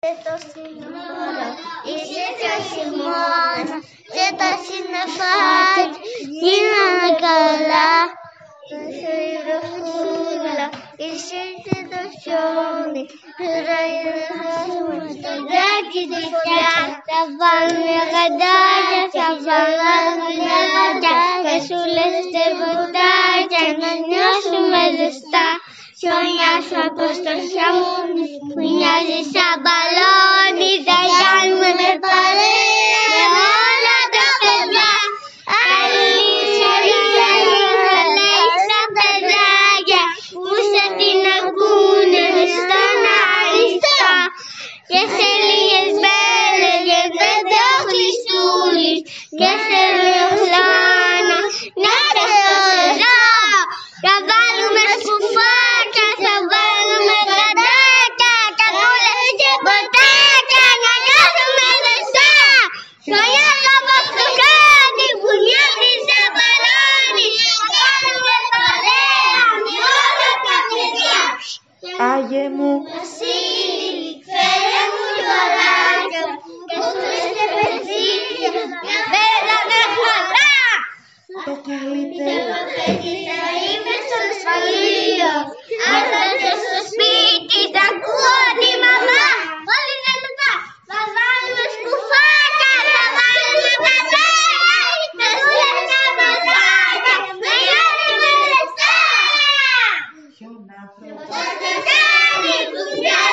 το σύνορο, είσαι το χειμώνα και τα συννεφάκια γίνανε καλά. Είσαι η βροχούλα, είσαι και το χιόνι, τώρα είναι χάσουμε στο δάκι τη φωτιά. Θα βάλουμε γαντάκια, θα βάλουμε γαντάκια και σούλες και ποτάκια να νιώσουμε ζεστά. Χιόνια σου από στο χιόνι που μοιάζει σαν μπαλόνι, θα κάνουμε με παρέα με όλα τα παιδιά. Αλήθεια, θα λέει σαν παιδάκια που σε την ακούνε στον αριστό. Και σε λίγες μπέλες και δεν το Χριστούλης και σε λίγο χλώνα να τα σωρώ. Θα βάλουμε σκουφάκια, θα βάλουμε γαντάκια, κακούλες και ποτάκια να νιώσουμε ζεστά. Χιονιάς από στο χάνι που νιώθει σαν μπαλόνι, θα κάνουμε παρέα με όλα τα παιδιά. Άγιε μου, Βασίλη, φέρε μου λιωράκια και σούλες και πεζίκια, μια μπέλα με χλωρά. το καλύτερο. Θα είμαι στο σχολείο, αλλά και στο σπίτι θα ακούω τη μαμά. Όλοι δυνατά, θα βάλουμε σκουφάκια, θα βάλουμε γαντάκια, θα σούλες και ποτάκια, να νιώσουμε ζεστά. Ποιον άνθρωπο. Το στεφάνι που μοιάζει